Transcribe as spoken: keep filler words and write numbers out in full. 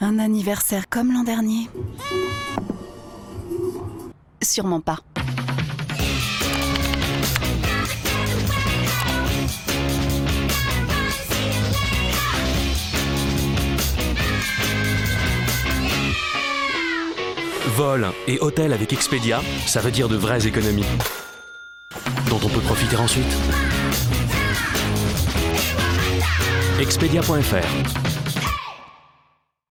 Un anniversaire comme l'an dernier? Sûrement pas. Vol et hôtel avec Expedia, ça veut dire de vraies économies, dont on peut profiter ensuite. Expedia point F R